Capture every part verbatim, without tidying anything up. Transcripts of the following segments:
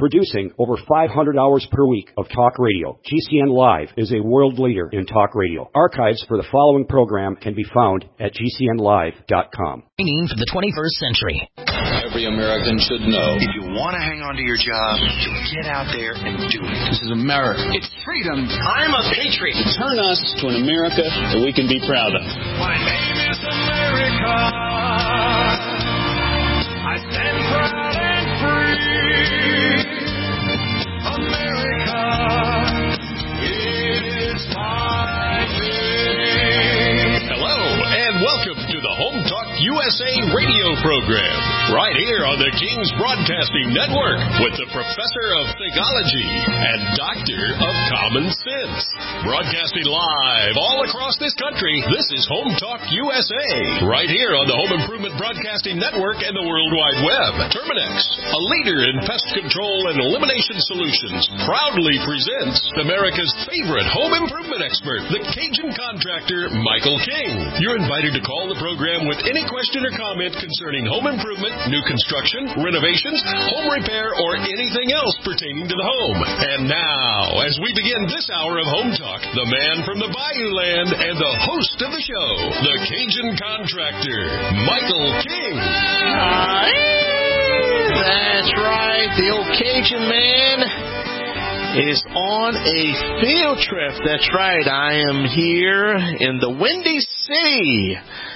Producing over five hundred hours per week of talk radio, G C N Live is a world leader in talk radio. Archives for the following program can be found at G C N live dot com. Training for the twenty-first century. Every American should know. If you want to hang on to your job, you get out there and do it. This is America. It's freedom. I'm a patriot. Turn us to an America that we can be proud of. My name is America. I stand proud and free. America is my name. Hello, and welcome to the Home Talk U S A radio program, right here on the King's Broadcasting Network with the Professor of Theology and Doctor of Common Sense. Broadcasting live all across this country, this is Home Talk U S A, right here on the Home Improvement Broadcasting Network and the World Wide Web. Terminex, a leader in pest control and elimination solutions, proudly presents America's favorite home improvement expert, the Cajun contractor, Michael King. You're invited to call the program with any question or comment concerning home improvement, new construction, renovations, home repair, or anything else pertaining to the home. And now, as we begin this hour of Home Talk, the man from the Bayou Land and the host of the show, the Cajun contractor, Michael King. Hi. That's right. The old Cajun man is on a field trip. That's right. I am here in the Windy City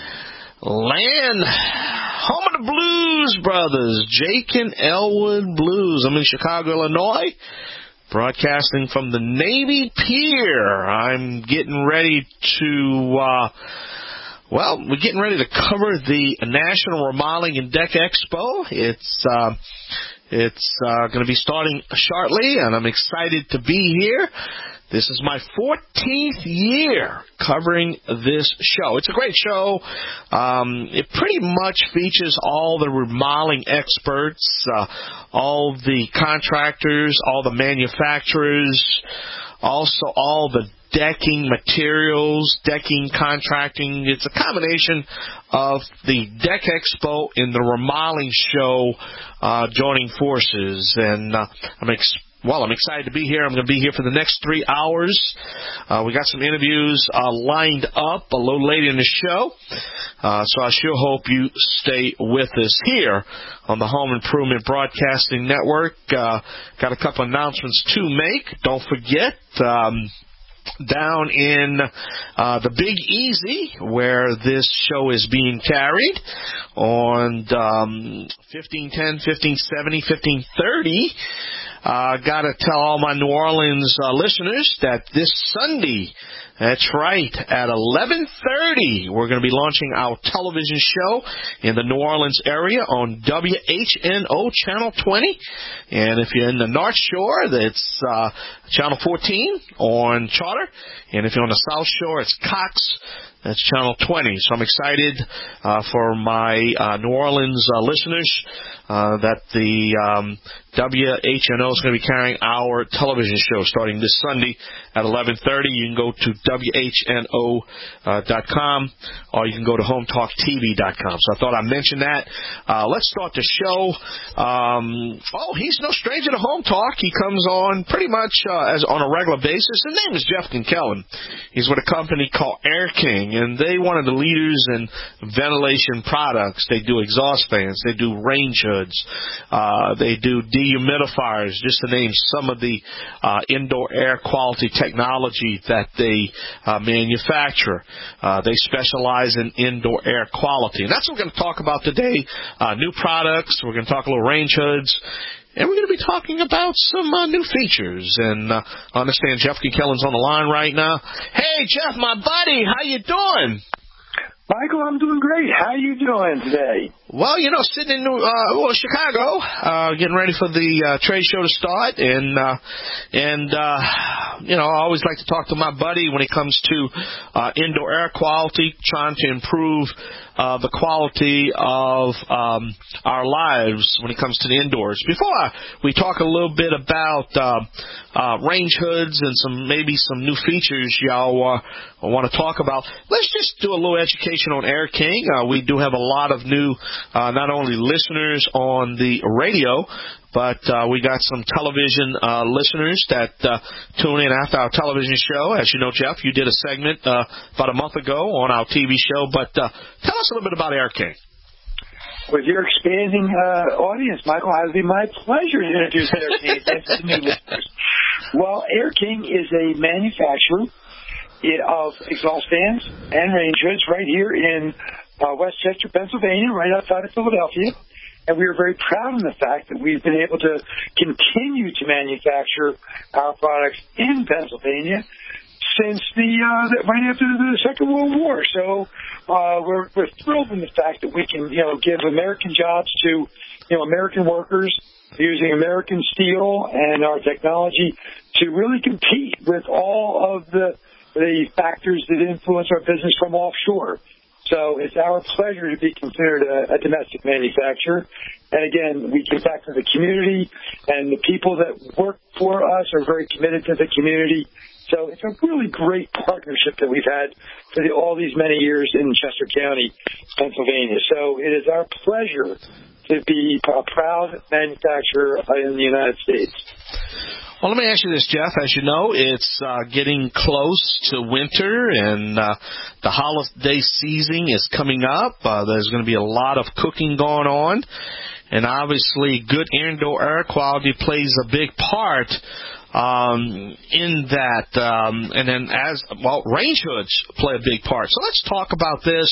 land, home of the Blues Brothers, Jake and Elwood Blues. I'm in Chicago, Illinois, broadcasting from the Navy Pier. I'm getting ready to, uh, well, we're getting ready to cover the National Remodeling and Deck Expo. It's, uh, it's uh, going to be starting shortly, and I'm excited to be here. This is my fourteenth year covering this show. It's a great show. Um, it pretty much features all the remodeling experts, uh, all the contractors, all the manufacturers, also all the decking materials, decking contracting. It's a combination of the Deck Expo and the remodeling show uh, joining forces. And uh, I'm ex- Well, I'm excited to be here. I'm going to be here for the next three hours. Uh, we got some interviews uh, lined up a little later in the show. Uh, so I sure hope you stay with us here on the Home Improvement Broadcasting Network. Uh, got a couple announcements to make. Don't forget, um, down in uh, the Big Easy, where this show is being carried, on um, fifteen ten, fifteen seventy, fifteen thirty, Uh, got to tell all my New Orleans uh, listeners that this Sunday, that's right, at eleven thirty, we're going to be launching our television show in the New Orleans area on W H N O Channel twenty. And if you're in the North Shore, that's uh, Channel fourteen on Charter. And if you're on the South Shore, it's Cox. That's Channel twenty. So I'm excited uh, for my uh, New Orleans uh, listeners uh, that the um, W H N O is going to be carrying our television show starting this Sunday at eleven thirty. You can go to W H N O dot com or you can go to home talk T V dot com. So I thought I'd mention that. Uh, let's start the show. Um, oh, he's no stranger to Home Talk. He comes on pretty much uh, as on a regular basis. His name is Jeff Kinkellen. He's with a company called Air King, and they one of the leaders in ventilation products. They do exhaust fans. They do range hoods. Uh, they do dehumidifiers, just to name some of the uh, indoor air quality technology that they uh, manufacture. Uh, they specialize in indoor air quality. And that's what we're going to talk about today, uh, new products. We're going to talk a little range hoods. And we're going to be talking about some uh, new features. And uh, I understand Jeff Kinkellen's on the line right now. Hey, Jeff, my buddy, how you doing? Michael, I'm doing great. How you doing today? Well, you know, sitting in New, uh, well, Chicago, uh, getting ready for the uh, trade show to start, and uh, and uh, you know, I always like to talk to my buddy when it comes to uh, indoor air quality, trying to improve uh, the quality of um, our lives when it comes to the indoors. Before I, we talk a little bit about uh, uh, range hoods and some maybe some new features y'all uh, want to talk about, let's just do a little education on Air King. Uh, we do have a lot of new uh, not only listeners on the radio, but uh, we got some television uh, listeners that uh, tune in after our television show. As you know, Jeff, you did a segment uh, about a month ago on our T V show. But uh, tell us a little bit about Air King. With your expanding uh, audience, Michael, it would be my pleasure to introduce Air King to new listeners. Well, Air King is a manufacturer of exhaust fans and range hoods right here in uh, Westchester, Pennsylvania, right outside of Philadelphia. And we are very proud of the fact that we've been able to continue to manufacture our products in Pennsylvania since the uh, right after the Second World War. So uh, we're, we're thrilled in the fact that we can, you know, give American jobs to, you know, American workers using American steel and our technology to really compete with all of the the factors that influence our business from offshore. So it's our pleasure to be considered a, a domestic manufacturer. And again, we give back to the community, and the people that work for us are very committed to the community. So it's a really great partnership that we've had for the, all these many years in Chester County, Pennsylvania. So it is our pleasure to be a proud manufacturer in the United States. Well, let me ask you this, Jeff. As you know, it's uh, getting close to winter, and uh, the holiday season is coming up. Uh, there's going to be a lot of cooking going on, and obviously good indoor air quality plays a big part um, in that. Um, and then as, well, range hoods play a big part. So let's talk about this.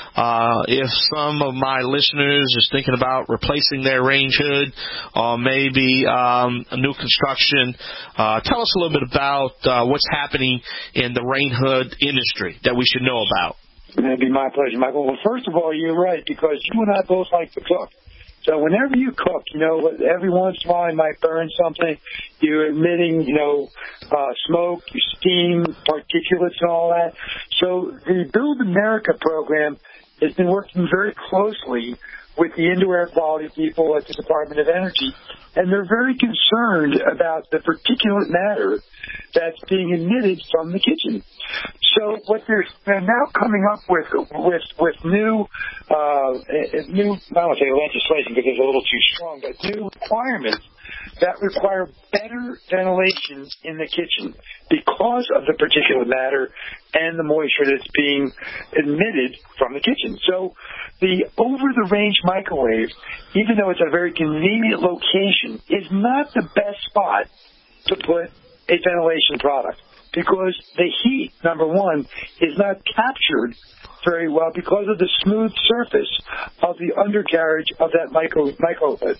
Uh, if some of my listeners is thinking about replacing their range hood or maybe um, a new construction, uh, tell us a little bit about uh, what's happening in the range hood industry that we should know about. It'd be my pleasure, Michael. Well, first of all, you're right, because you and I both like to cook. So whenever you cook, you know, every once in a while you might burn something. You're emitting, you know, uh, smoke, steam, particulates, and all that. So the Build America program has been working very closely with the indoor air quality people at the Department of Energy, and they're very concerned about the particulate matter that's being emitted from the kitchen. So what they're, they're now coming up with with with new uh, new I don't want to say legislation because it's a little too strong, but new requirements that require better ventilation in the kitchen because of the particulate matter and the moisture that's being emitted from the kitchen. So the over-the-range microwave, even though it's a very convenient location, is not the best spot to put a ventilation product because the heat, number one, is not captured very well because of the smooth surface of the undercarriage of that micro micro hood.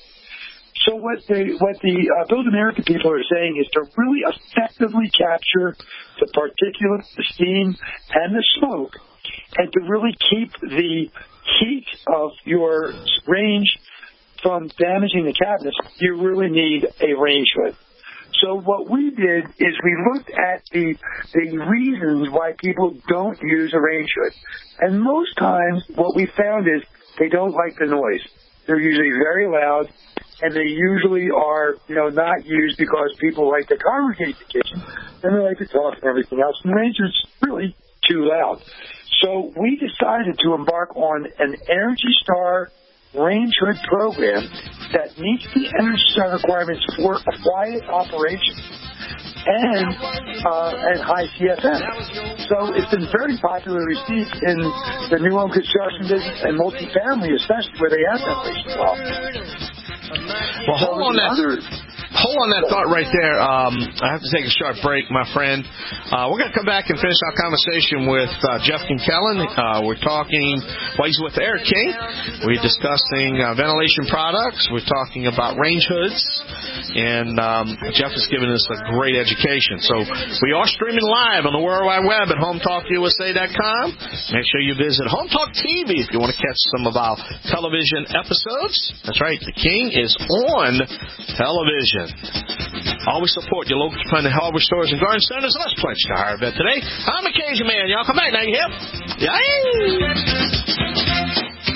So what the what the uh, Build America people are saying is to really effectively capture the particulate, the steam, and the smoke, and to really keep the heat of your range from damaging the cabinets, you really need a range hood. So what we did is we looked at the the reasons why people don't use a range hood. And most times what we found is they don't like the noise. They're usually very loud, and they usually are, you know, not used because people like to congregate in the kitchen, and they like to talk and everything else. And the range hood's really too loud. So we decided to embark on an Energy Star range hood program that meets the Energy Star requirements for a quiet operation and uh, and high C F M. So it's been very popularly received in the new home construction business and multifamily, especially where they have ventilation well. Well, hold on that. Other, Hold on that thought right there. Um, I have to take a short break, my friend. Uh, we're going to come back and finish our conversation with uh, Jeff Kinkellen. Uh, we're talking, well, he's with Air King. We're discussing uh, ventilation products. We're talking about range hoods. And um, Jeff has given us a great education. So we are streaming live on the World Wide Web at home talk U S A dot com. Make sure you visit Home Talk T V if you want to catch some of our television episodes. That's right. The King is on television. Always support your local independent hardware stores and garden centers. Let's pledge to hire a vet today. I'm a Cajun man. Y'all come back now. You hear? Yay!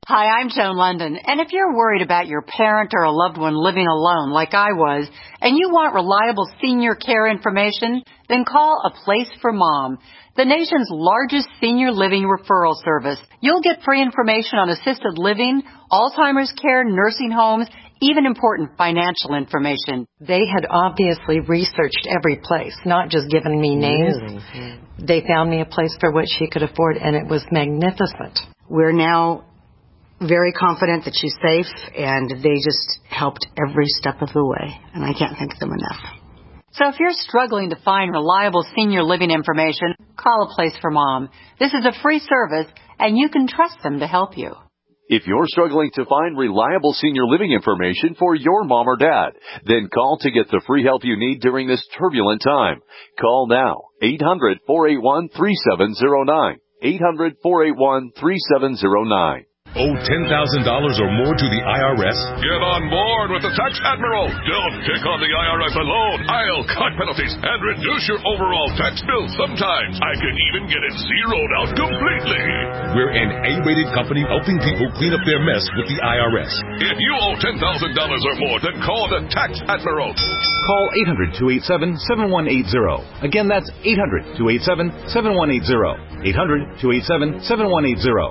Hi, I'm Joan London, and if you're worried about your parent or a loved one living alone like I was, and you want reliable senior care information, then call A Place for Mom, the nation's largest senior living referral service. You'll get free information on assisted living, Alzheimer's care, nursing homes, even important financial information. They had obviously researched every place, not just given me names. Really? They found me a place for what she could afford, and it was magnificent. We're now very confident that she's safe, and they just helped every step of the way, and I can't thank them enough. So if you're struggling to find reliable senior living information, call A Place for Mom. This is a free service, and you can trust them to help you. If you're struggling to find reliable senior living information for your mom or dad, then call to get the free help you need during this turbulent time. Call now, eight hundred, four eight one, three seven zero nine, eight hundred, four eight one, three seven zero nine. Owe ten thousand dollars or more to the I R S? Get on board with the Tax Admiral. Don't pick on the I R S alone. I'll cut penalties and reduce your overall tax bill. Sometimes I can even get it zeroed out completely. We're an A-rated company helping people clean up their mess with the I R S. If you owe ten thousand dollars or more, then call the Tax Admiral. Call eight hundred, two eight seven, seven one eight zero. Again, that's eight hundred, two eight seven, seven one eight zero. eight hundred, two eight seven, seven one eight zero.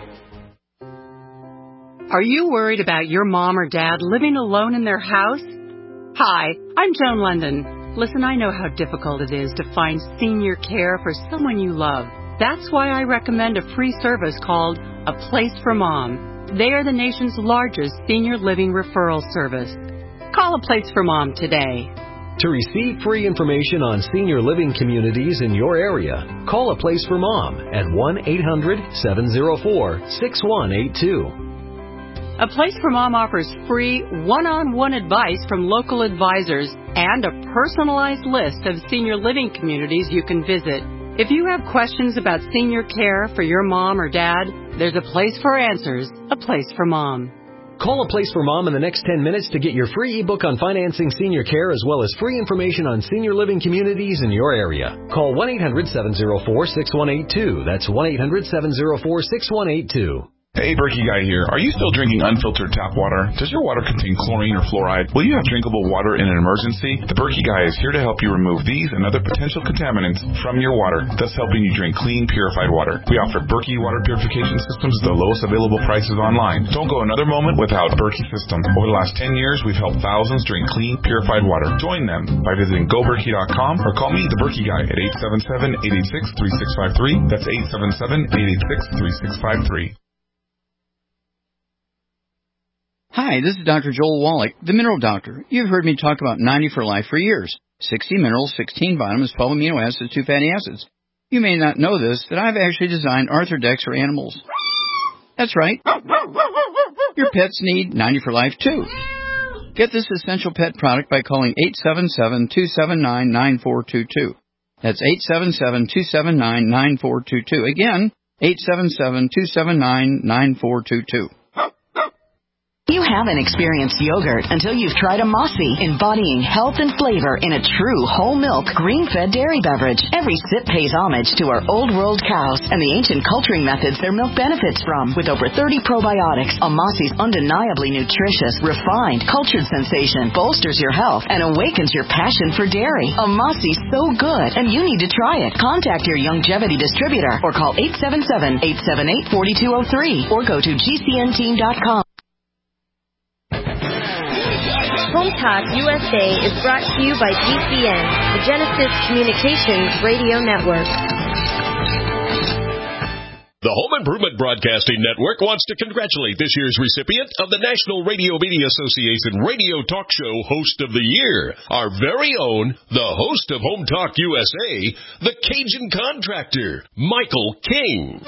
Are you worried about your mom or dad living alone in their house? Hi, I'm Joan London. Listen, I know how difficult it is to find senior care for someone you love. That's why I recommend a free service called A Place for Mom. They are the nation's largest senior living referral service. Call A Place for Mom today. To receive free information on senior living communities in your area, call A Place for Mom at one eight hundred, seven zero four, six one eight two. A Place for Mom offers free one-on-one advice from local advisors and a personalized list of senior living communities you can visit. If you have questions about senior care for your mom or dad, there's a place for answers, A Place for Mom. Call A Place for Mom in the next ten minutes to get your free ebook on financing senior care as well as free information on senior living communities in your area. Call one eight hundred, seven zero four, six one eight two. That's one eight hundred, seven zero four, six one eight two. Hey, Berkey Guy here. Are you still drinking unfiltered tap water? Does your water contain chlorine or fluoride? Will you have drinkable water in an emergency? The Berkey Guy is here to help you remove these and other potential contaminants from your water, thus helping you drink clean, purified water. We offer Berkey water purification systems at the lowest available prices online. Don't go another moment without Berkey system. Over the last ten years, we've helped thousands drink clean, purified water. Join them by visiting go berkey dot com or call me, the Berkey Guy, at eight seven seven, eight eight six, three six five three. That's eight seven seven, eight eight six, three six five three. Hi, this is Doctor Joel Wallach, the Mineral Doctor. You've heard me talk about ninety for Life for years. sixty minerals, sixteen vitamins, twelve amino acids, two fatty acids. You may not know this, that I've actually designed Arthrodex for animals. That's right. Your pets need ninety for Life, too. Get this essential pet product by calling eight seven seven, two seven nine, nine four two two. That's eight seven seven, two seven nine, nine four two two. Again, eight seven seven, two seven nine, nine four two two. You haven't experienced yogurt until you've tried a Mossy, embodying health and flavor in a true whole milk, green-fed dairy beverage. Every sip pays homage to our old world cows and the ancient culturing methods their milk benefits from. With over thirty probiotics, a Mossy's undeniably nutritious, refined, cultured sensation bolsters your health and awakens your passion for dairy. A Mossy's so good, and you need to try it. Contact your Youngevity distributor or call eight seven seven, eight seven eight, four two zero three or go to G C N team dot com. Home Talk U S A is brought to you by G C N, the Genesis Communications Radio Network. The Home Improvement Broadcasting Network wants to congratulate this year's recipient of the National Radio Media Association Radio Talk Show Host of the Year, our very own, the host of Home Talk U S A, the Cajun Contractor, Michael King.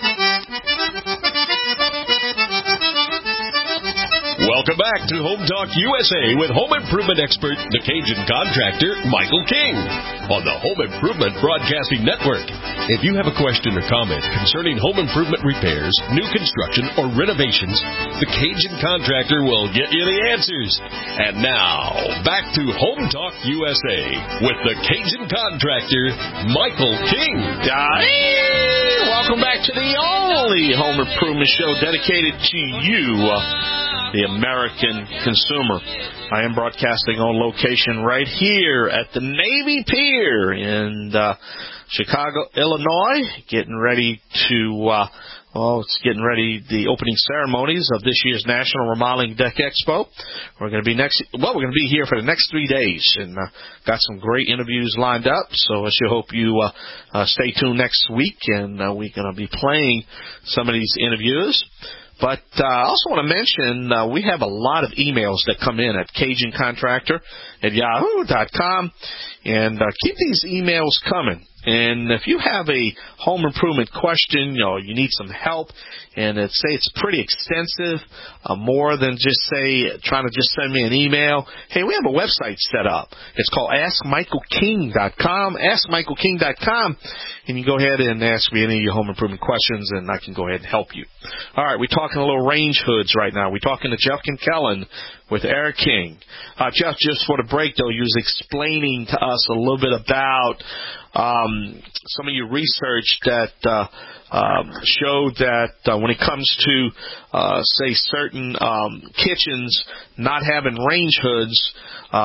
Welcome back to Home Talk U S A with home improvement expert, the Cajun Contractor, Michael King, on the Home Improvement Broadcasting Network. If you have a question or comment concerning home improvement repairs, new construction, or renovations, the Cajun Contractor will get you the answers. And now, back to Home Talk U S A with the Cajun Contractor, Michael King. Hey, welcome back to the only home improvement show dedicated to you, uh, the American consumer. I am broadcasting on location right here at the Navy Pier in uh, Chicago, Illinois, getting ready to... Uh, Oh, it's getting ready, the opening ceremonies of this year's National Remodeling Deck Expo. We're going to be next, well, we're going to be here for the next three days and uh, got some great interviews lined up. So I sure hope you uh, uh, stay tuned next week, and uh, we're going to be playing some of these interviews. But uh, I also want to mention uh, we have a lot of emails that come in at Cajun Contractor at yahoo dot com, and uh, keep these emails coming. And if you have a home improvement question, you know, you need some help, and it, say it's pretty extensive, uh, more than just, say, trying to just send me an email, hey, we have a website set up. It's called ask michael king dot com, ask michael king dot com, and you go ahead and ask me any of your home improvement questions, and I can go ahead and help you. All right, we're talking a little range hoods right now. We're talking to Jeff Kinkellen with Air King. Uh, Jeff, just for the break, though, you was explaining to us a little bit about um, some of your research that uh, um, showed that uh, when it comes to, uh, say, certain um, kitchens not having range hoods,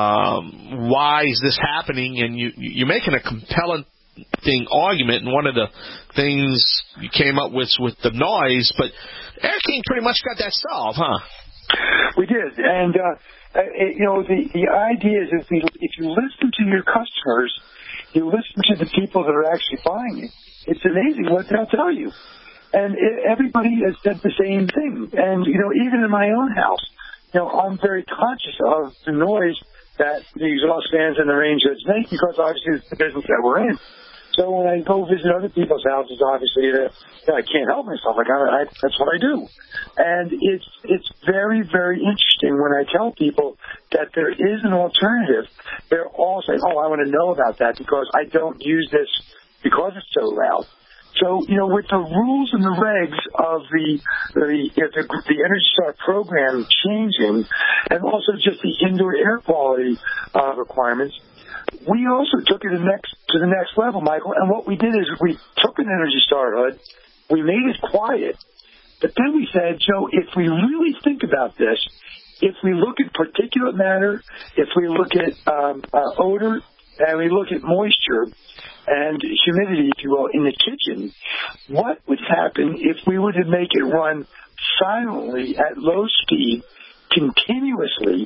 um, why is this happening? And you, you're making a compelling thing argument, and one of the things you came up with with the noise, but Air King pretty much got that solved, huh? We did, and uh, it, you know the the idea is if we if you listen to your customers, you listen to the people that are actually buying it. It's amazing what they'll tell you, and it, everybody has said the same thing. And you know, even in my own house, you know, I'm very conscious of the noise that the exhaust fans and the range hoods make because obviously it's the business that we're in. So when I go visit other people's houses, obviously, uh, I can't help myself. Like I, I, that's what I do. And it's it's very, very interesting when I tell people that there is an alternative. They're all saying, oh, I want to know about that because I don't use this because it's so loud. So, you know, with the rules and the regs of the the, the, the Energy Star program changing and also just the indoor air quality uh, requirements, we also took it to the next to the next level, Michael. And what we did is we took an Energy Star hood, we made it quiet, but then we said, Joe, if we really think about this, if we look at particulate matter, if we look at um, uh, odor, and we look at moisture and humidity, if you will, in the kitchen, what would happen if we were to make it run silently at low speed, continuously?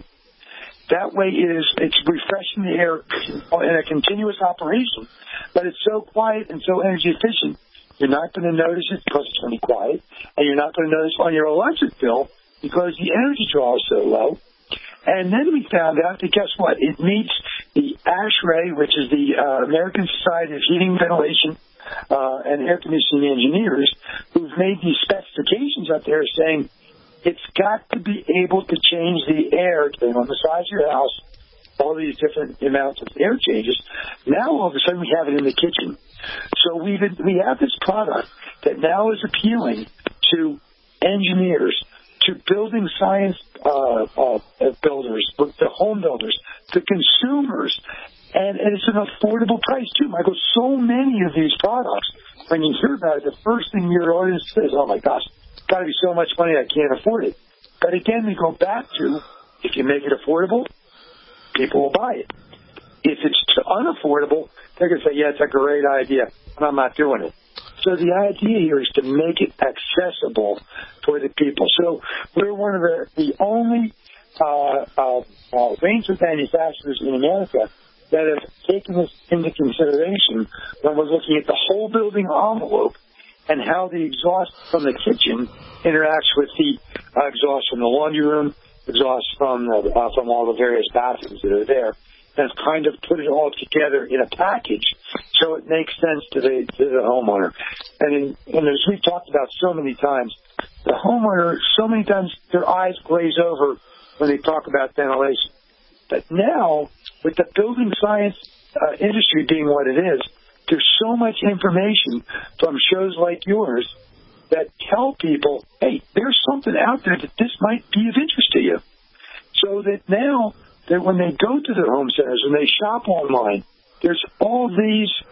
That way it is, it's refreshing the air in a continuous operation, but it's so quiet and so energy efficient, you're not going to notice it because it's going to be quiet, and you're not going to notice on your electric bill because the energy draw is so low. And then we found out that guess what? It meets the ASHRAE, which is the uh, American Society of Heating, Ventilation, uh, and Air Conditioning Engineers, who've made these specifications up there saying it's got to be able to change the air depending on the size of your house, all these different amounts of air changes. Now all of a sudden we have it in the kitchen. So we we have this product that now is appealing to engineers, to building science uh, uh, builders, the home builders, the consumers, and, and it's an affordable price too, Michael. So many of these products, when you hear about it, the first thing your audience says, oh my gosh, it's got to be so much money I can't afford it. But again, we go back to, if you make it affordable, people will buy it. If it's unaffordable, they're going to say, yeah, it's a great idea, and I'm not doing it. So the idea here is to make it accessible for the people. So we're one of the, the only uh, uh, uh, range of manufacturers in America that have taken this into consideration when we're looking at the whole building envelope and how the exhaust from the kitchen interacts with the uh, exhaust from the laundry room, exhaust from the, uh, from all the various bathrooms that are there, and kind of put it all together in a package so it makes sense to the to the homeowner. And, in, and as we've talked about so many times, the homeowner, so many times their eyes glaze over when they talk about ventilation. But now, with the building science uh, industry being what it is, there's so much information from shows like yours that tell people, hey, there's something out there that this might be of interest to you. So that now, that when they go to their home centers, when they shop online, there's all these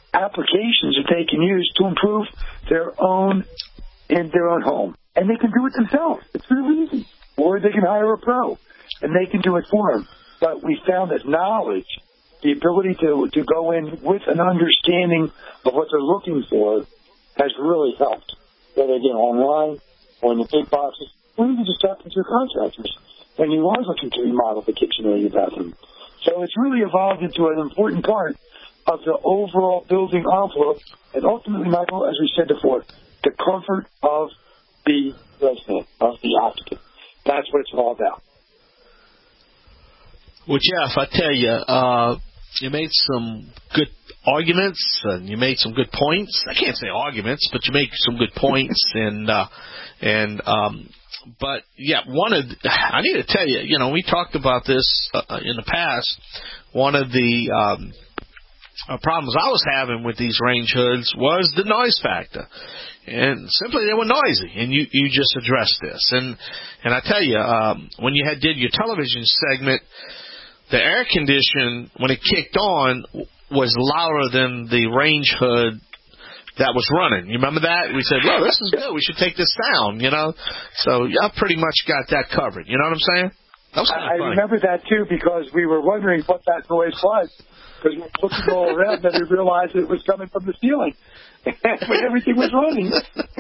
applications that they can use to improve their own in their own home. And they can do it themselves. It's really easy. Or they can hire a pro, and they can do it for them. But we found that knowledge, the ability to, to go in with an understanding of what they're looking for, has really helped. Whether again online or in the big boxes, or even just talking to your contractors when you are looking to remodel the kitchen or your bathroom. So it's really evolved into an important part of the overall building envelope, and ultimately, Michael, as we said before, the comfort of the resident, of the occupant. That's what it's all about. Well, Jeff, I tell you, uh, you made some good arguments, and you made some good points. I can't say arguments, but you made some good points, and uh, and um, but yeah, one of the, I need to tell you, you know, we talked about this uh, in the past. One of the um, uh, problems I was having with these range hoods was the noise factor. And simply they were noisy, and you, you just addressed this. And and I tell you, um, when you had did your television segment, the air condition, when it kicked on, was louder than the range hood that was running. You remember that? We said, well, this is good. We should take this sound, you know. So I pretty much got that covered. You know what I'm saying? That was kind of I funny. remember that, too, because we were wondering what that noise was. Because we were looking all around and we realized it was coming from the ceiling when everything was running.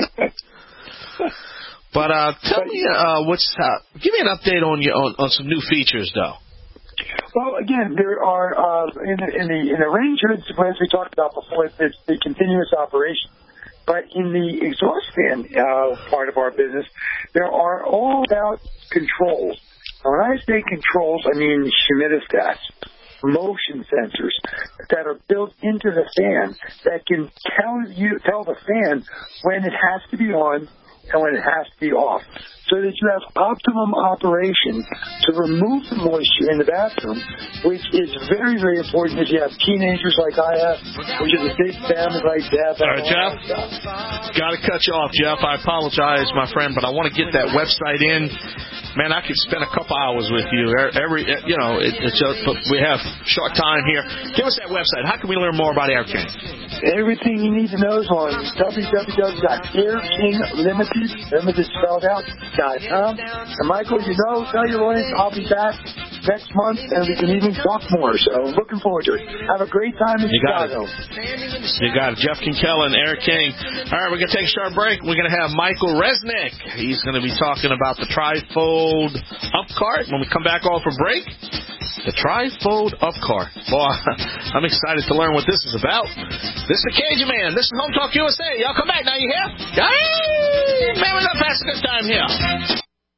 But uh, tell me, uh, what's uh, give me an update on your on, on some new features, though. Well, again, there are uh, in the in the in the range hoods, as we talked about before, it's the continuous operation. But in the exhaust fan uh, part of our business, there are all about controls. Now, when I say controls, I mean humidistats, motion sensors that are built into the fan that can tell you tell the fan when it has to be on and when it has to be off, so that you have optimum operation to remove the moisture in the bathroom, which is very, very important if you have teenagers like I have, which is a big family like that. All right, Jeff, got to cut you off, Jeff. I apologize, my friend, but I want to get that website in. Man, I could spend a couple hours with you. Every, you know, it, it's just, but we have short time here. Give us that website. How can we learn more about Air King? Everything you need to know is on w w w dot air king limited, limited spelled out, dot com. And Michael, you know, tell your audience I'll be back next month, and we can even talk more. So looking forward to it. Have a great time in you Chicago. Got it. You got it. Jeff Kinkella and Air King. All right, we're going to take a short break. We're going to have Michael Resnick. He's going to be talking about the Trifold Upcart when we come back off a break. The Trifold Upcart. Boy, I'm excited to learn what this is about. This is the Cajun Man. This is Home Talk U S A. Y'all come back now. You hear? Hey, man, we're going to pass a good time here.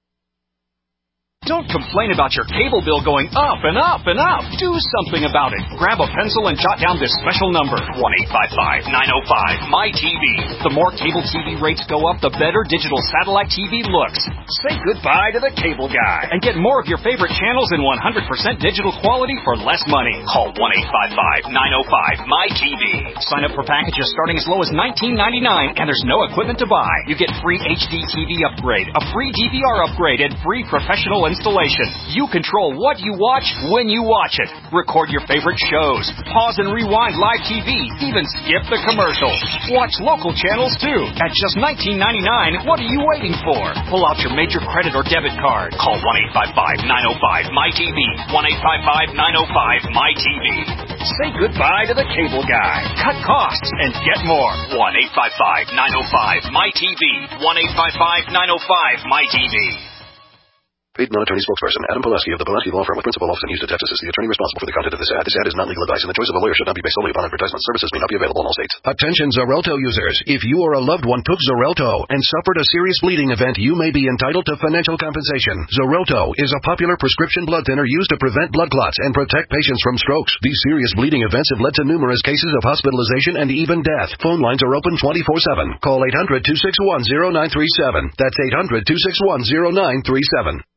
Don't complain about your cable bill going up and up and up. Do something about it. Grab a pencil and jot down this special number, one eight five five, nine oh five, M Y T V. The more cable T V rates go up, the better digital satellite T V looks. Say goodbye to the cable guy and get more of your favorite channels in one hundred percent digital quality for less money. Call one eight five five, nine oh five, M Y T V. Sign up for packages starting as low as nineteen ninety-nine, and there's no equipment to buy. You get free H D T V upgrade, a free D V R upgrade, and free professional installation. You control what you watch when you watch it. Record your favorite shows. Pause and rewind live T V. Even skip the commercials. Watch local channels too. At just nineteen ninety-nine, what are you waiting for? Pull out your major credit or debit card. Call one eight five five, nine oh five, M Y T V. one eight five five, nine oh five, M Y T V. Say goodbye to the cable guy. Cut costs and get more. one eight five five, nine oh five, M Y T V. one eight five five, nine oh five, M Y T V. Paid non-attorney spokesperson Adam Pulaski of the Pulaski Law Firm with principal office in Houston, Texas is the attorney responsible for the content of this ad. This ad is not legal advice, and the choice of a lawyer should not be based solely upon advertisement. Services may not be available in all states. Attention Xarelto users. If you or a loved one took Xarelto and suffered a serious bleeding event, you may be entitled to financial compensation. Xarelto is a popular prescription blood thinner used to prevent blood clots and protect patients from strokes. These serious bleeding events have led to numerous cases of hospitalization and even death. Phone lines are open twenty-four seven. Call eight hundred, two six one, zero nine three seven. That's eight hundred, two six one, zero nine three seven.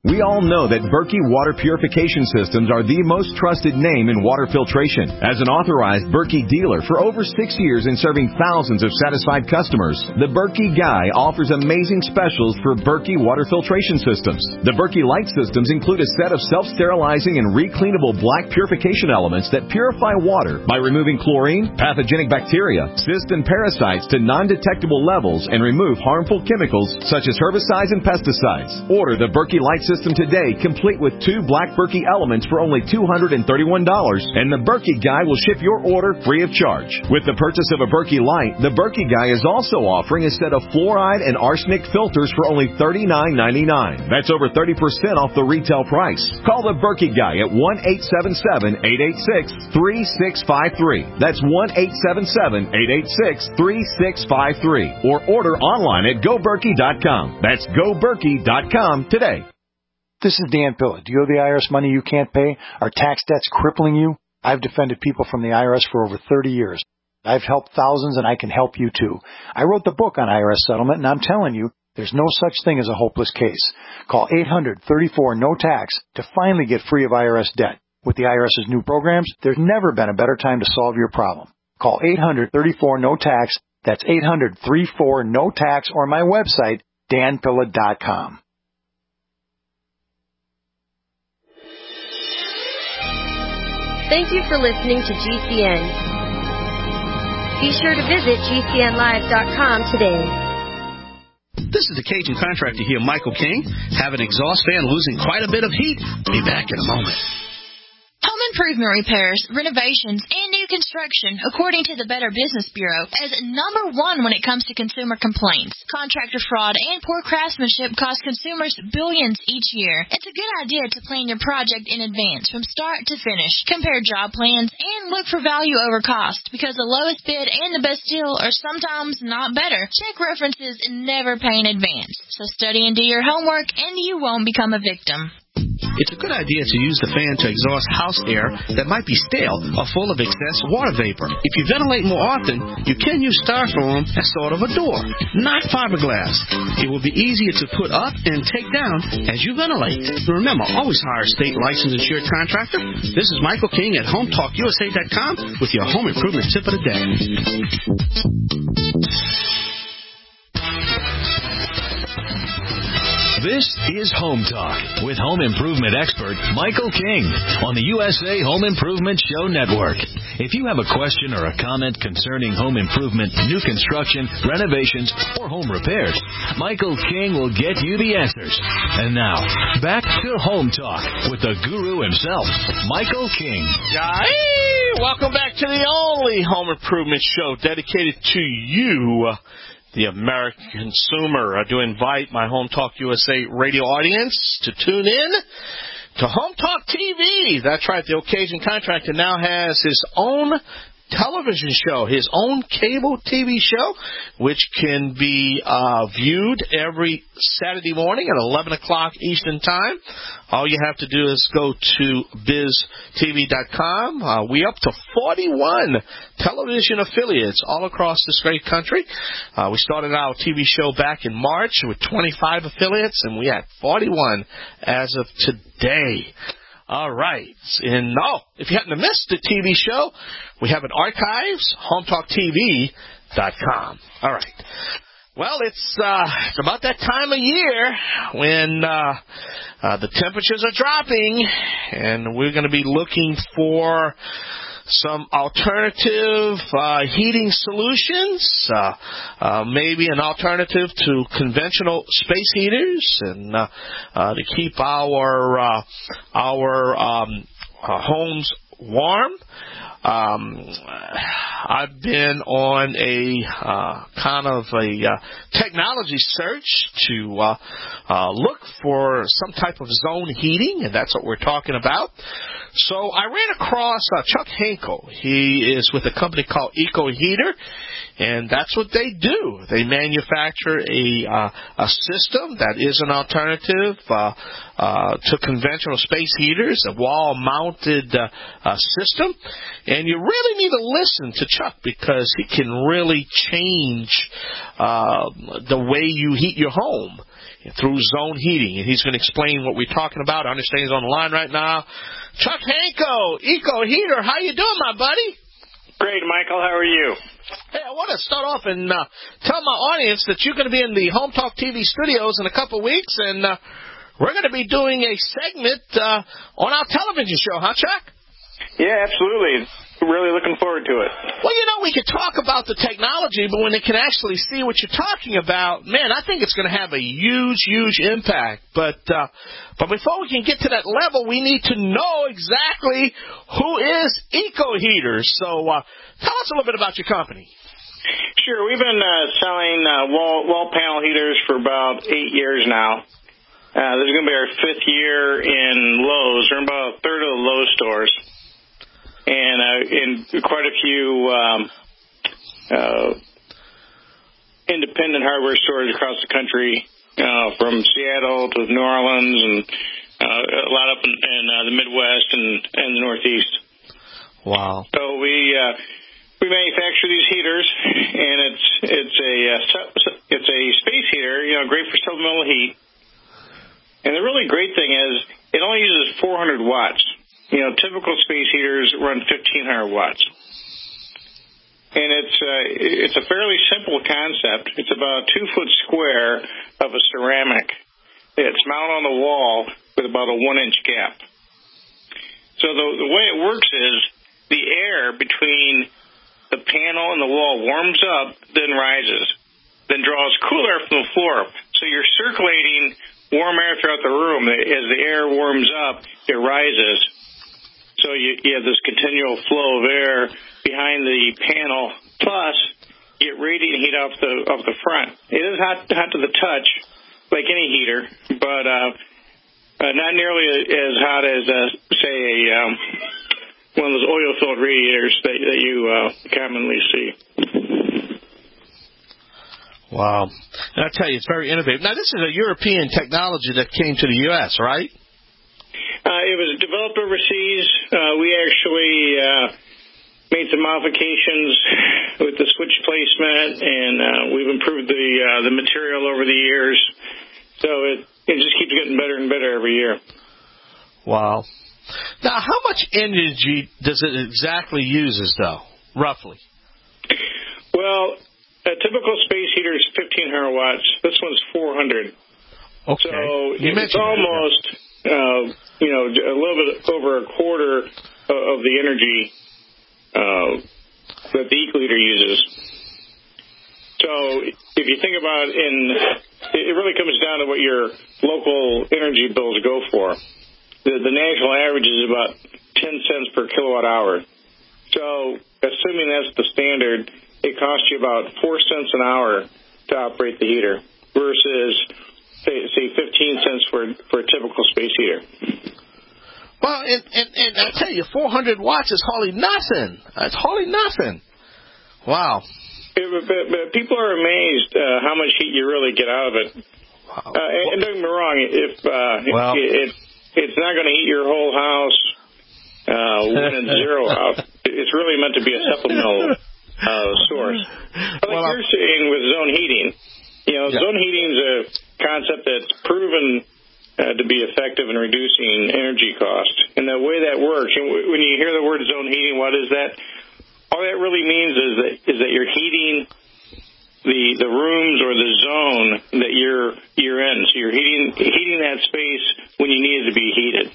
We all know that Berkey Water Purification Systems are the most trusted name in water filtration. As an authorized Berkey dealer for over six years and serving thousands of satisfied customers, the Berkey Guy offers amazing specials for Berkey water filtration systems. The Berkey Light systems include a set of self-sterilizing and recleanable black purification elements that purify water by removing chlorine, pathogenic bacteria, cysts, and parasites to non-detectable levels and remove harmful chemicals such as herbicides and pesticides. Order the Berkey Light system System today, complete with two black Berkey elements for only two hundred thirty-one dollars, and the Berkey Guy will ship your order free of charge. With the purchase of a Berkey Light, the Berkey Guy is also offering a set of fluoride and arsenic filters for only thirty-nine ninety-nine. That's over thirty percent off the retail price. Call the Berkey Guy at one eight seven seven, eight eight six, three six five three. That's one eight seven seven, eight eight six, three six five three. Or order online at go berkey dot com. That's go berkey dot com today. This is Dan Pilla. Do you owe the I R S money you can't pay? Are tax debts crippling you? I've defended people from the I R S for over thirty years. I've helped thousands, and I can help you too. I wrote the book on I R S settlement, and I'm telling you, there's no such thing as a hopeless case. Call eight hundred, thirty-four, no tax to finally get free of I R S debt. With the IRS's new programs, there's never been a better time to solve your problem. Call eight hundred, thirty-four, no tax. That's eight hundred, thirty-four, no tax, or my website, dan pilla dot com. Thank you for listening to G C N. Be sure to visit G C N live dot com today. This is the Cajun contractor here, Michael King. Have an exhaust fan losing quite a bit of heat? Be back in a moment. Home improvement repairs, renovations, and new construction, according to the Better Business Bureau, is number one when it comes to consumer complaints. Contractor fraud and poor craftsmanship cost consumers billions each year. It's a good idea to plan your project in advance from start to finish. Compare job plans and look for value over cost, because the lowest bid and the best deal are sometimes not better. Check references and never pay in advance. So study and do your homework, and you won't become a victim. It's a good idea to use the fan to exhaust house air that might be stale or full of excess water vapor. If you ventilate more often, you can use styrofoam as sort of a door, not fiberglass. It will be easier to put up and take down as you ventilate. Remember, always hire a state licensed insured contractor. This is Michael King at home talk U S A dot com with your home improvement tip of the day. This is Home Talk with home improvement expert Michael King on the U S A Home Improvement Show Network. If you have a question or a comment concerning home improvement, new construction, renovations, or home repairs, Michael King will get you the answers. And now, back to Home Talk with the guru himself, Michael King. Hey, welcome back to the only home improvement show dedicated to you, the American consumer. I do invite my Home Talk U S A radio audience to tune in to Home Talk T V. That's right, the Occasion contractor now has his own television show, his own cable T V show, which can be uh, viewed every Saturday morning at eleven o'clock Eastern Time. All you have to do is go to biz t v dot com. Uh, we up to forty-one television affiliates all across this great country. Uh, we started our T V show back in March with twenty-five affiliates, and we had forty-one as of today. All right. And oh, if you happen to miss the T V show, we have it archives, home talk t v dot com. All right. Well, it's, uh, it's about that time of year when uh, uh, the temperatures are dropping, and we're going to be looking for some alternative uh, heating solutions, uh, uh, maybe an alternative to conventional space heaters, and uh, uh, to keep our uh, our um, uh, homes warm. Um, I've been on a uh, kind of a uh, technology search to uh, uh, look for some type of zone heating, and that's what we're talking about. So I ran across uh, Chuck Hinkle. He is with a company called Eco Heater, and that's what they do. They manufacture a uh, a system that is an alternative uh, uh, to conventional space heaters, a wall-mounted uh, uh, system. And you really need to listen to Chuck because he can really change uh, the way you heat your home. through Zone Heating, and he's going to explain what we're talking about. I understand he's on the line right now. Chuck Hanko, Eco Heater, how you doing, my buddy? Great, Michael. How are you? Hey, I want to start off and uh, tell my audience that you're going to be in the Home Talk T V studios in a couple of weeks, and uh, we're going to be doing a segment uh, on our television show, huh, Chuck? Yeah, absolutely. Really looking forward to it. Well, you know, we could talk about the technology, but when they can actually see what you're talking about, man, I think it's going to have a huge, huge impact. But uh, but before we can get to that level, we need to know exactly who is Eco Heaters. So uh, tell us a little bit about your company. Sure. We've been uh, selling uh, wall, wall panel heaters for about eight years now. Uh, this is going to be our fifth year in Lowe's. We're in about a third of the Lowe's stores. And uh, in quite a few um, uh, independent hardware stores across the country, uh, from Seattle to New Orleans, and uh, a lot up in, in uh, the Midwest and, and the Northeast. Wow! So we uh, we manufacture these heaters, and it's it's a uh, it's a space heater, you know, great for supplemental heat. And the really great thing is it only uses four hundred watts. You know, typical space heaters run fifteen hundred watts. And it's uh, it's a fairly simple concept. It's about a two-foot square of a ceramic. It's mounted on the wall with about a one-inch gap. So the, the way it works is the air between the panel and the wall warms up, then rises, then draws cool air from the floor. So you're circulating warm air throughout the room. As the air warms up, it rises. So you, you have this continual flow of air behind the panel, plus you get radiant heat off the off the front. It is hot, hot to the touch, like any heater, but uh, uh, not nearly as hot as, uh, say, a um, one of those oil-filled radiators that, that you uh, commonly see. Wow. And I tell you, it's very innovative. Now, this is a European technology that came to the U S, right? Uh, it was developed overseas. Uh, we actually uh, made some modifications with the switch placement, and uh, we've improved the uh, the material over the years. So it, it just keeps getting better and better every year. Wow. Now, how much energy does it exactly uses, though, roughly? Well, a typical space heater is fifteen hundred watts. This one's four hundred. Okay. So you it's almost... Uh, you know, a little bit over a quarter of the energy uh, that the Eco Heater uses. So if you think about it, in, it really comes down to what your local energy bills go for. The, the national average is about ten cents per kilowatt hour. So assuming that's the standard, it costs you about four cents an hour to operate the heater versus Say, say fifteen cents for for a typical space heater. Well, and, and, and I tell you, four hundred watts is hardly nothing. It's hardly nothing. Wow. It, but, but people are amazed uh, how much heat you really get out of it. Wow. Uh, and, and don't get me wrong, if uh, well, it, it, it's not going to heat your whole house uh, when it's zero out. It's really meant to be a supplemental uh, source. But like well, you're saying with zone heating, you know, yeah. zone heating is a concept that's proven uh, to be effective in reducing energy cost. And the way that works, and w- when you hear the word zone heating, what is that? All that really means is that is that you're heating the the rooms or the zone that you're you're in. So you're heating heating that space when you need it to be heated.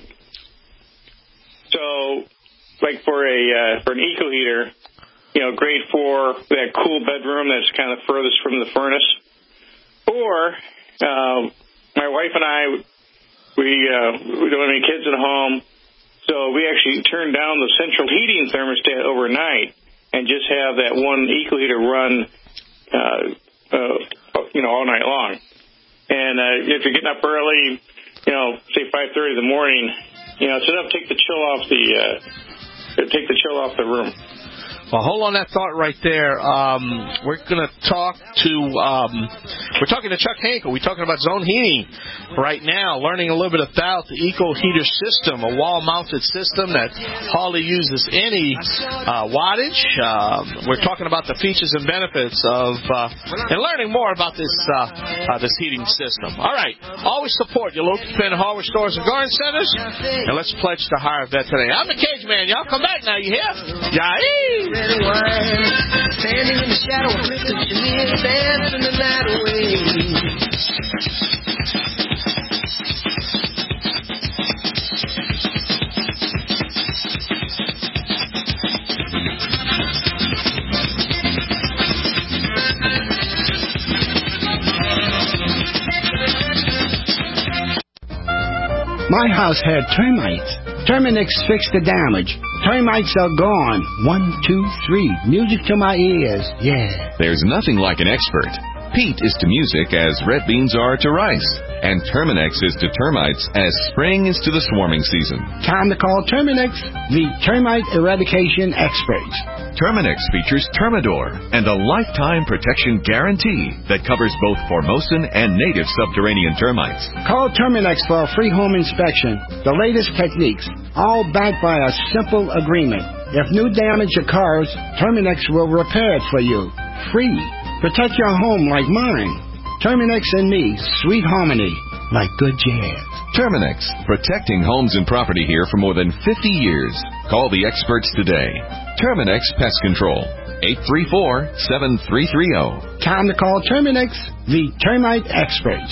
So, like for a uh, for an Eco Heater, you know, great for that cool bedroom that's kind of furthest from the furnace. Or, uh, my wife and I, we, uh, we don't have any kids at home, so we actually turn down the central heating thermostat overnight and just have that one Eco Heater run, uh, uh, you know, all night long. And uh, if you're getting up early, you know, say five thirty in the morning, you know, it's enough to take the chill off the, uh, take the chill off the room. Well, hold on that thought right there. Um, we're going to talk to, um, we're talking to Chuck Hankel. We're talking about zone heating right now, learning a little bit about the Eco Heater system, a wall-mounted system that hardly uses any uh, wattage. Uh, we're talking about the features and benefits of, uh, and learning more about this uh, uh, this heating system. All right. Always support your local independent hardware stores and garden centers, and let's pledge to hire a vet today. I'm the Cage Man. Y'all come back now. You hear? Yay! Red wine, standing in the shadow of Mister Chenille, dancing the night away. My house had termites. Terminix fixed the damage. Termites are gone. One, two, three. Music to my ears. Yeah. There's nothing like an expert. Peat is to music as red beans are to rice. And Terminix is to termites as spring is to the swarming season. Time to call Terminix, the termite eradication experts. Terminix features Termidor and a lifetime protection guarantee that covers both Formosan and native subterranean termites. Call Terminix for a free home inspection. The latest techniques, all backed by a simple agreement. If new damage occurs, Terminix will repair it for you. Free. Protect your home like mine. Terminix and me, sweet harmony, like good jazz. Terminix, protecting homes and property here for more than fifty years. Call the experts today. Terminix Pest Control, eight three four, seven three three zero. Time to call Terminix, the termite experts.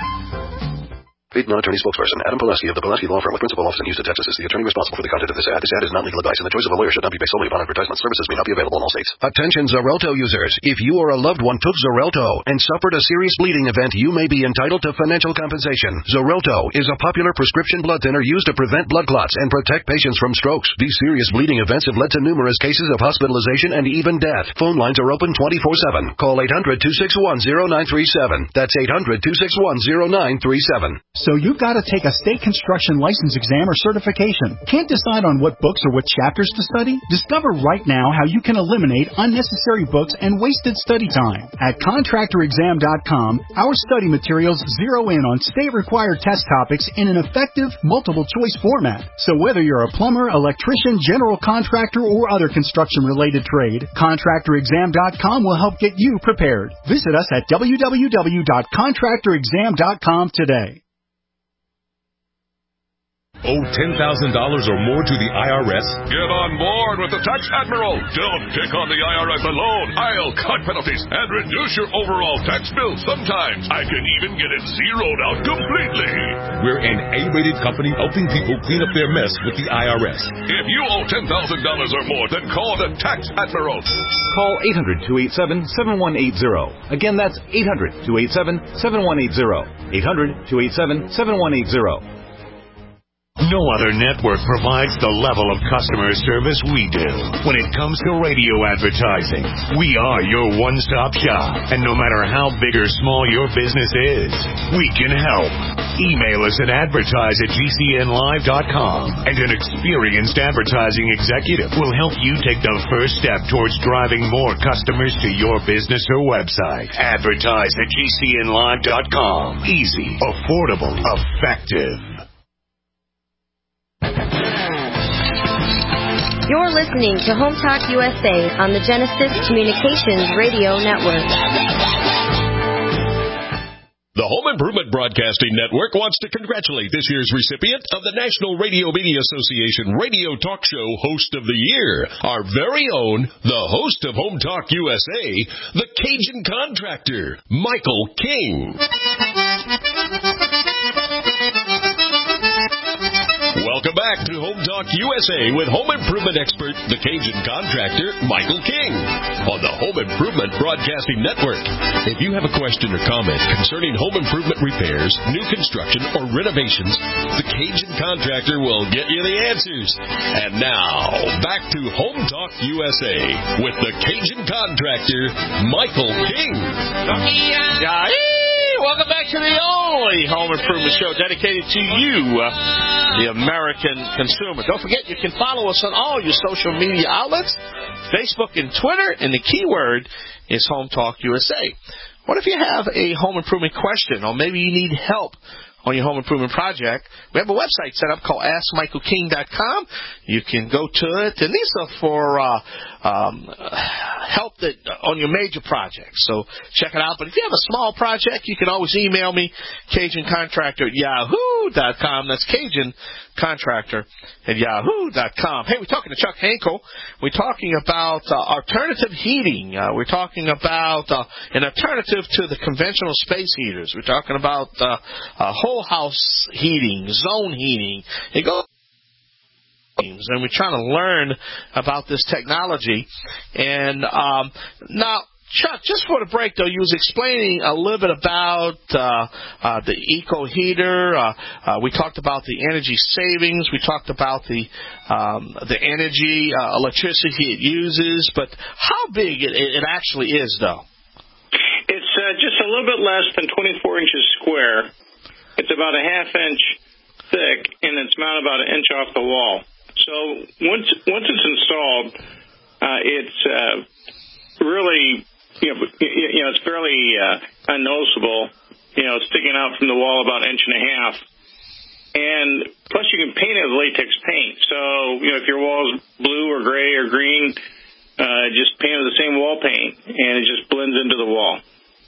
Paid non-attorney spokesperson Adam Pulaski of the Pulaski Law Firm with principal office in Houston, Texas is the attorney responsible for the content of this ad. This ad is not legal advice, and the choice of a lawyer should not be based solely upon advertisement. Services may not be available in all states. Attention Xarelto users. If you or a loved one took Xarelto and suffered a serious bleeding event, you may be entitled to financial compensation. Xarelto is a popular prescription blood thinner used to prevent blood clots and protect patients from strokes. These serious bleeding events have led to numerous cases of hospitalization and even death. Phone lines are open twenty-four seven. Call eight hundred, two six one, zero nine three seven. That's eight hundred, two six one, zero nine three seven. So you've got to take a state construction license exam or certification. Can't decide on what books or what chapters to study? Discover right now how you can eliminate unnecessary books and wasted study time. At contractor exam dot com, our study materials zero in on state-required test topics in an effective, multiple-choice format. So whether you're a plumber, electrician, general contractor, or other construction-related trade, contractor exam dot com will help get you prepared. Visit us at w w w dot contractor exam dot com today. Owe ten thousand dollars or more to the I R S? Get on board with the Tax Admiral. Don't take on the I R S alone. I'll cut penalties and reduce your overall tax bill. Sometimes I can even get it zeroed out completely. We're an A-rated company helping people clean up their mess with the I R S. If you owe ten thousand dollars or more, then call the Tax Admiral. Call eight hundred, two eight seven, seven one eight zero. Again, that's eight hundred, two eight seven, seven one eight zero. eight hundred, two eight seven, seven one eight zero. No other network provides the level of customer service we do. When it comes to radio advertising, we are your one-stop shop. And no matter how big or small your business is, we can help. Email us at advertise at g c n live dot com, and an experienced advertising executive will help you take the first step towards driving more customers to your business or website. Advertise at g c n live dot com. Easy, affordable, effective. You're listening to Home Talk U S A on the Genesis Communications Radio Network. The Home Improvement Broadcasting Network wants to congratulate this year's recipient of the National Radio Media Association Radio Talk Show Host of the Year, our very own, the host of Home Talk U S A, the Cajun Contractor, Michael King. Welcome back to Home Talk U S A with home improvement expert, the Cajun Contractor, Michael King, on the Home Improvement Broadcasting Network. If you have a question or comment concerning home improvement repairs, new construction, or renovations, the Cajun Contractor will get you the answers. And now, back to Home Talk U S A with the Cajun Contractor, Michael King. Yeah. welcome back to the only home improvement show dedicated to you, uh, the American consumer. Don't forget, you can follow us on all your social media outlets, Facebook and Twitter, and the keyword is Home Talk U S A. What if you have a home improvement question, or maybe you need help on your home improvement project? We have a website set up called ask michael king dot com. You can go to it, and these are for uh, um, help that on your major projects. So check it out. But if you have a small project, you can always email me, Cajun Contractor at yahoo dot com. That's Cajun Contractor at yahoo dot com. Hey, we're talking to Chuck Henkel. We're talking about uh, alternative heating. Uh, we're talking about uh, an alternative to the conventional space heaters. We're talking about uh, uh, whole house heating, zone heating. It goes. And we're trying to learn about this technology. And um, now, Chuck, just for the break, though, you was explaining a little bit about uh, uh, the Eco Heater. Uh, uh, we talked about the energy savings. We talked about the um, the energy, uh, electricity it uses. But how big it, it actually is, though? It's uh, just a little bit less than twenty-four inches square. It's about a half inch thick, and it's mounted about an inch off the wall. So once once it's installed, uh, it's uh, really, you know, you know, it's fairly uh, unnoticeable. You know, sticking out from the wall about an inch and a half. And plus, you can paint it with latex paint. So you know, if your wall's blue or gray or green, uh, just paint it with the same wall paint, and it just blends into the wall.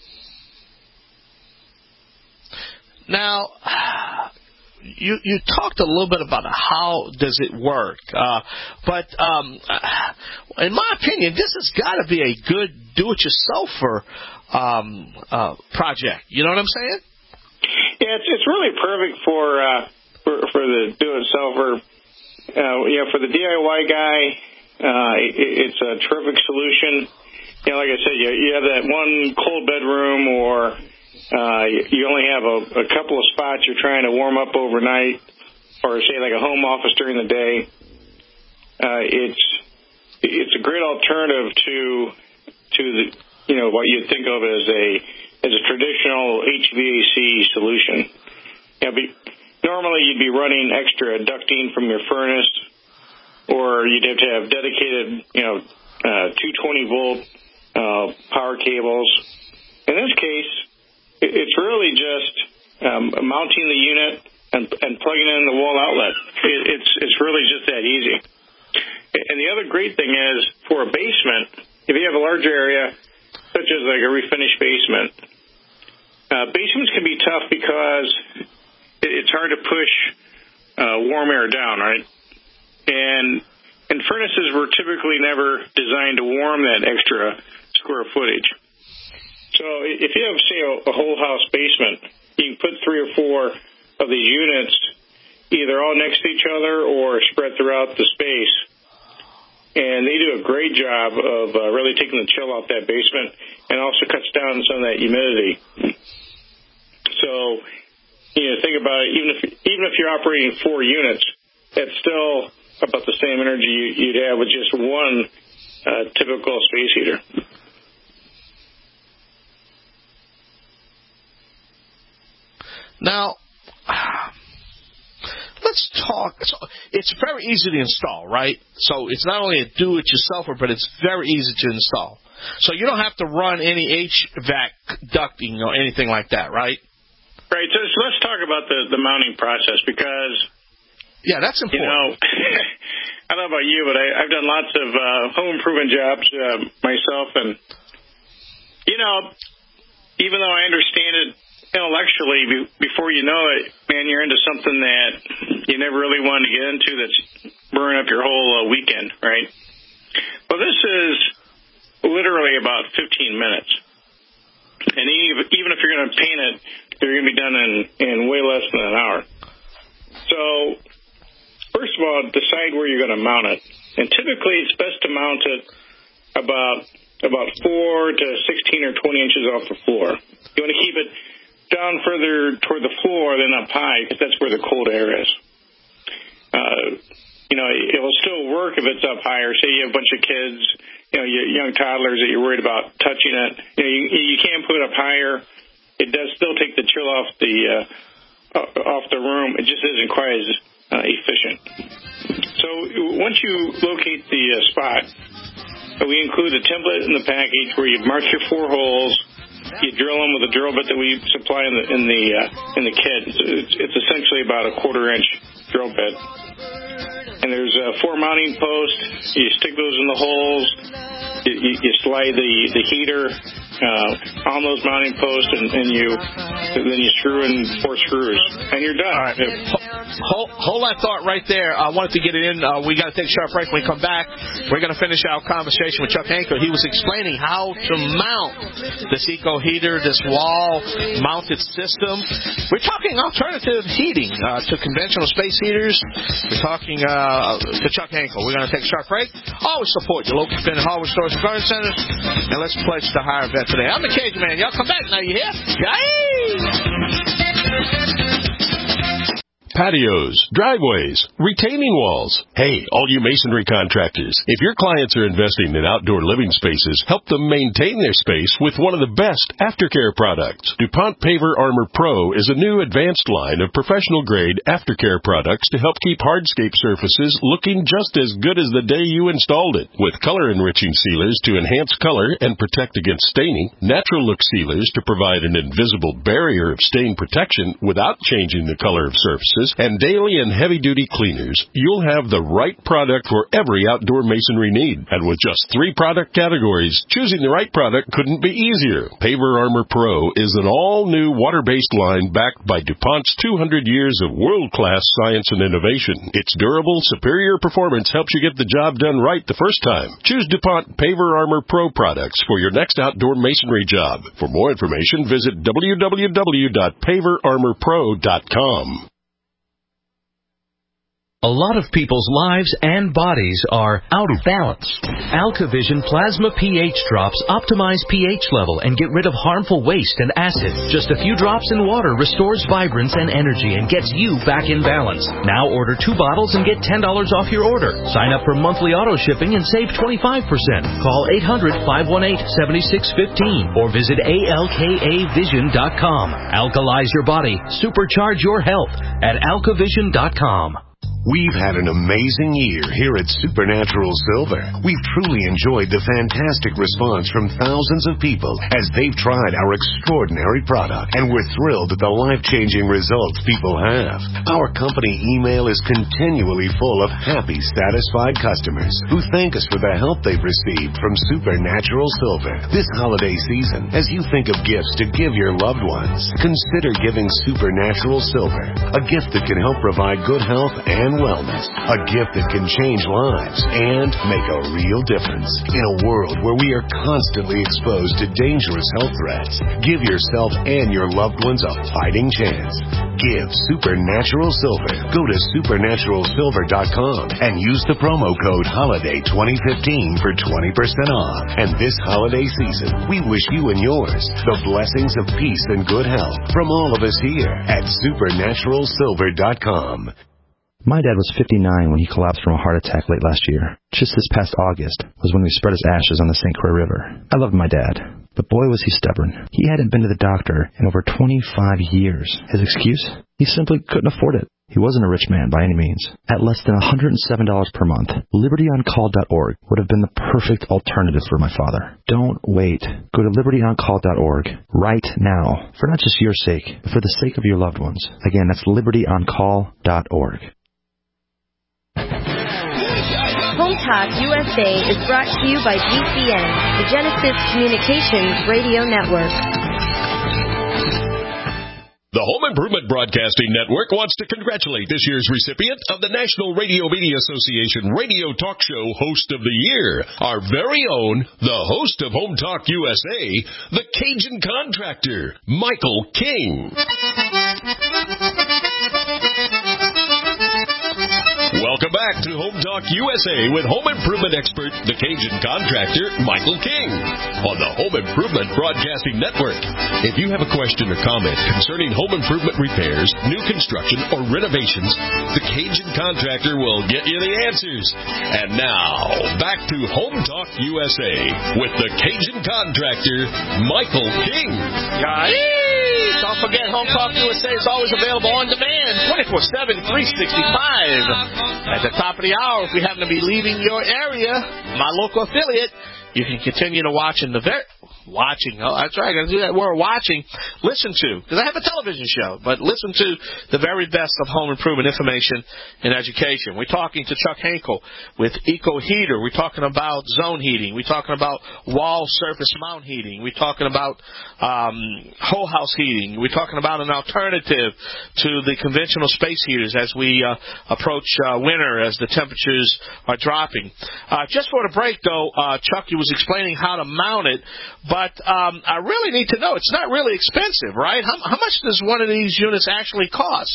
Now, you you talked a little bit about how does it work, uh, but um, in my opinion, this has got to be a good do-it-yourselfer um, uh, project. You know what I'm saying? Yeah, it's it's really perfect for uh, for, for the do-it-yourselfer. Uh, you know, for the D I Y guy, uh, it, it's a terrific solution. You know, like I said, you, you have that one cold bedroom, or Uh, you only have a, a couple of spots you're trying to warm up overnight, or say like a home office during the day. Uh, it's it's a great alternative to to the you know what you'd think of as a as a traditional H V A C solution. You know, be, normally you'd be running extra ducting from your furnace, or you'd have to have dedicated you know uh, two twenty volt uh, power cables. In this case, it's really just um, mounting the unit and, and plugging in the wall outlet. It, it's it's really just that easy. And the other great thing is, for a basement, if you have a larger area, such as like a refinished basement, uh, basements can be tough because it, it's hard to push uh, warm air down, right? And and furnaces were typically never designed to warm that extra square footage. So if you have, say, a, a whole house basement, you can put three or four of these units either all next to each other or spread throughout the space. And they do a great job of uh, really taking the chill out that basement, and also cuts down some of that humidity. So, you know, think about it, even if even if you're operating four units, that's still about the same energy you'd have with just one uh, typical space heater. Now, let's talk. It's very easy to install, right? So it's not only a do-it-yourselfer, but it's very easy to install. So you don't have to run any H V A C ducting or anything like that, right? Right. So, so let's talk about the, the mounting process, because yeah, that's important. You know, I don't know about you, but I, I've done lots of uh, home improvement jobs uh, myself, and you know, even though I understand it intellectually, before you know it, man, you're into something that you never really wanted to get into that's burning up your whole uh, weekend, right? Well, this is literally about fifteen minutes. And even if you're going to paint it, they're going to be done in, in way less than an hour. So, first of all, decide where you're going to mount it. And typically, it's best to mount it about about four to sixteen or twenty inches off the floor. You want to keep it down further toward the floor than up high, because that's where the cold air is. Uh, you know, it will still work if it's up higher. Say you have a bunch of kids, you know, young toddlers that you're worried about touching it. You know, you, you can put it up higher, it does still take the chill off the uh, off the room. It just isn't quite as uh, efficient. So once you locate the uh, spot, we include a template in the package where you mark your four holes. You drill them with a drill bit that we supply in the in the uh, in the kit. It's, it's essentially about a quarter inch drill bit. And there's uh, four mounting posts. You stick those in the holes. You, you, you slide the the heater uh, on those mounting posts, and, and you then you screw in four screws, and you're done. All right. Hold, hold that thought right there. I wanted to get it in. Uh, we got to take a sharp break. When we come back, we're going to finish our conversation with Chuck Hankel. He was explaining how to mount this eco heater, this wall-mounted system. We're talking alternative heating uh, to conventional space heaters. We're talking uh, to Chuck Hankel. We're going to take a sharp break. Always support your local independent hardware stores and garden centers. And let's pledge to hire a vet today. I'm the Cajun Man. Y'all come back now. You hear? Yay! Patios, driveways, retaining walls. Hey, all you masonry contractors, if your clients are investing in outdoor living spaces, help them maintain their space with one of the best aftercare products. DuPont Paver Armor Pro is a new advanced line of professional-grade aftercare products to help keep hardscape surfaces looking just as good as the day you installed it. With color-enriching sealers to enhance color and protect against staining, natural look sealers to provide an invisible barrier of stain protection without changing the color of surfaces, and daily and heavy-duty cleaners, you'll have the right product for every outdoor masonry need. And with just three product categories, choosing the right product couldn't be easier. Paver Armor Pro is an all-new water-based line backed by DuPont's two hundred years of world-class science and innovation. Its durable, superior performance helps you get the job done right the first time. Choose DuPont Paver Armor Pro products for your next outdoor masonry job. For more information, visit w w w dot paver armor pro dot com. A lot of people's lives and bodies are out of balance. AlkaVision Plasma pH drops optimize pH level and get rid of harmful waste and acid. Just a few drops in water restores vibrance and energy and gets you back in balance. Now order two bottles and get ten dollars off your order. Sign up for monthly auto shipping and save twenty-five percent. Call eight hundred, five one eight, seven six one five or visit A L K A vision dot com. Alkalize your body. Supercharge your health at alka vision dot com. We've had an amazing year here at Supernatural Silver. We've truly enjoyed the fantastic response from thousands of people as they've tried our extraordinary product, and we're thrilled at the life-changing results people have. Our company email is continually full of happy, satisfied customers who thank us for the help they've received from Supernatural Silver. This holiday season, as you think of gifts to give your loved ones, consider giving Supernatural Silver, a gift that can help provide good health and wellness, a gift that can change lives and make a real difference. In a world where we are constantly exposed to dangerous health threats, give yourself and your loved ones a fighting chance. Give Supernatural Silver. Go to supernatural silver dot com and use the promo code HOLIDAY twenty fifteen for twenty percent off. And this holiday season, we wish you and yours the blessings of peace and good health from all of us here at supernatural silver dot com. My dad was fifty-nine when he collapsed from a heart attack late last year. Just this past August was when we spread his ashes on the Saint Croix River. I loved my dad, but boy was he stubborn. He hadn't been to the doctor in over twenty-five years. His excuse? He simply couldn't afford it. He wasn't a rich man by any means. At less than one hundred seven dollars per month, liberty on call dot org would have been the perfect alternative for my father. Don't wait. Go to liberty on call dot org right now, for not just your sake, but for the sake of your loved ones. Again, that's liberty on call dot org. Home Talk U S A is brought to you by G C N, the Genesis Communications Radio Network. The Home Improvement Broadcasting Network wants to congratulate this year's recipient of the National Radio Media Association Radio Talk Show Host of the Year, our very own, the host of Home Talk U S A, the Cajun Contractor, Michael King. Welcome back to Home Talk U S A with home improvement expert, the Cajun Contractor, Michael King, on the Home Improvement Broadcasting Network. If you have a question or comment concerning home improvement repairs, new construction, or renovations, the Cajun Contractor will get you the answers. And now, back to Home Talk U S A with the Cajun Contractor, Michael King. Yay! Don't forget, Home Talk U S A is always available on demand, twenty-four seven, three sixty-five. At the top of the hour, if you happen to be leaving your area, my local affiliate, you can continue to watch in the very... Watching. Oh, that's right. I got to do that word, watching. Listen to, because I have a television show, but listen to the very best of home improvement information and education. We're talking to Chuck Henkel with Eco Heater. We're talking about zone heating. We're talking about wall surface mount heating. We're talking about um, whole house heating. We're talking about an alternative to the conventional space heaters as we uh, approach uh, winter, as the temperatures are dropping. Uh, just for the break, though, uh, Chuck, he was explaining how to mount it, but But um, I really need to know, it's not really expensive, right? How, how much does one of these units actually cost?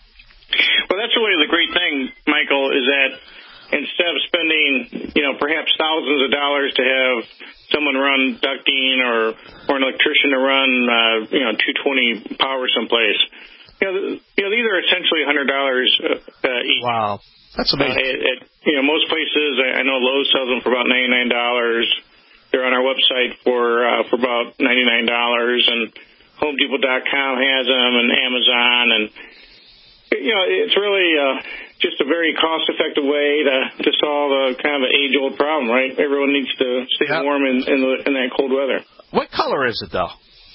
Well, that's really the great thing, Michael, is that instead of spending, you know, perhaps thousands of dollars to have someone run ducting or, or an electrician to run, uh, you know, two twenty power someplace, you know, you know these are essentially one hundred dollars uh, each. Wow. That's amazing. Uh, it, it, you know, most places, I know Lowe's sells them for about ninety-nine dollars. They're on our website for uh, for about ninety-nine dollars, and Home Depot dot com has them, and Amazon, and you know it's really uh, just a very cost-effective way to, to solve a kind of an age-old problem, right? Everyone needs to stay yep. warm in in, the, in that cold weather. What color is it, though?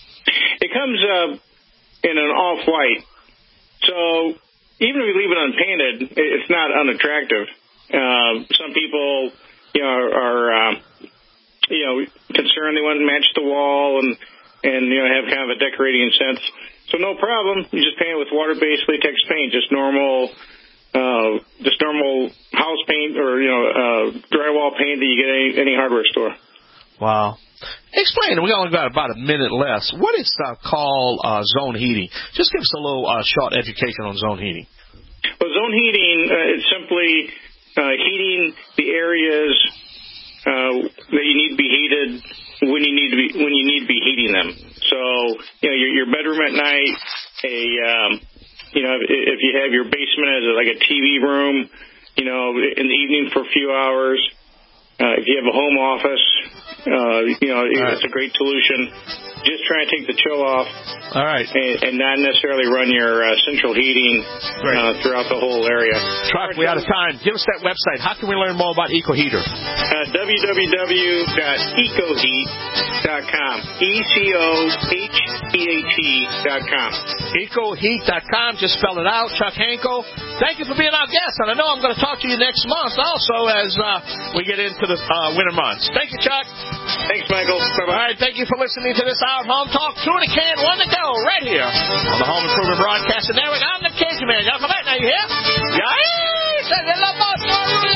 It comes uh, in an off-white, so even if you leave it unpainted, it's not unattractive. Uh, some people, you know, are. are uh, you know, concerned they want to match the wall and, and, you know, have kind of a decorating sense. So no problem. You just paint it with water-based latex paint, just normal, uh, just normal house paint or, you know, uh, drywall paint that you get at any, any hardware store. Wow. Explain, we only got about a minute less. What is uh, called uh, zone heating? Just give us a little uh, short education on zone heating. Well, zone heating uh, is simply uh, heating the areas Uh, that you need to be heated when you need to be when you need to be heating them. So you know your, your bedroom at night, a um, you know if, if you have your basement as a, like a T V room, you know in the evening for a few hours. Uh, if you have a home office, uh, you know right. it's a great solution. Just try and take the chill off. All right. And, and not necessarily run your uh, central heating uh, throughout the whole area. Chuck, we're out of time. Give us that website. How can we learn more about Eco Heater? Uh, w w w dot eco heat dot com. E C O H E A T dot com. eco heat dot com. Just spell it out. Chuck Henkel, thank you for being our guest. And I know I'm going to talk to you next month also as uh, we get into the uh, winter months. Thank you, Chuck. Thanks, Michael. Bye-bye. All right, thank you for listening to this hour of Home Talk. Two in a can, one to go, right here on the Home Improvement Broadcasting Network. I'm the Cajun Man. Y'all come back now, you hear? Yeah, say the love of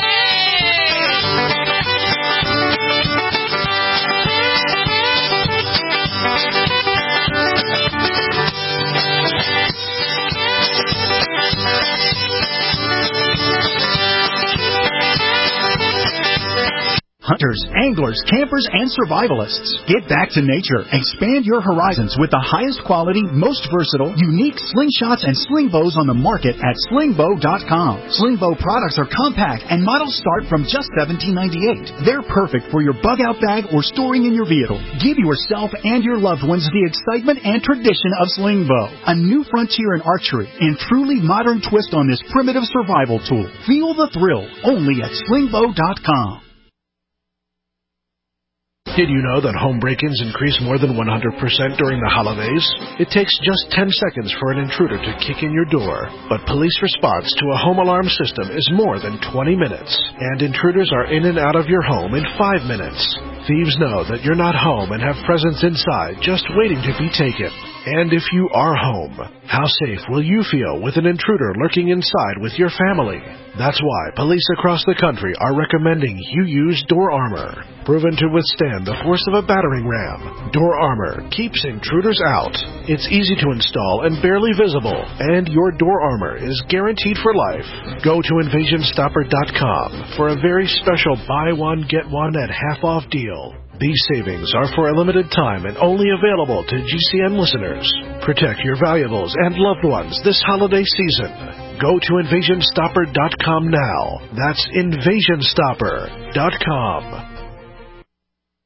Hunters, anglers, campers, and survivalists. Get back to nature. Expand your horizons with the highest quality, most versatile, unique slingshots and sling bows on the market at sling bow dot com. Sling bow products are compact and models start from just seventeen ninety-eight. They're perfect for your bug out bag or storing in your vehicle. Give yourself and your loved ones the excitement and tradition of sling bow. A new frontier in archery and truly modern twist on this primitive survival tool. Feel the thrill only at sling bow dot com. Did you know that home break-ins increase more than one hundred percent during the holidays? It takes just ten seconds for an intruder to kick in your door, but police response to a home alarm system is more than twenty minutes, and intruders are in and out of your home in five minutes. Thieves know that you're not home and have presents inside just waiting to be taken. And if you are home, how safe will you feel with an intruder lurking inside with your family? That's why police across the country are recommending you use Door Armor. Proven to withstand the force of a battering ram, Door Armor keeps intruders out. It's easy to install and barely visible, and your Door Armor is guaranteed for life. Go to invasion stopper dot com for a very special buy one, get one at half-off deal. These savings are for a limited time and only available to G C N listeners. Protect your valuables and loved ones this holiday season. Go to invasion stopper dot com now. That's invasion stopper dot com.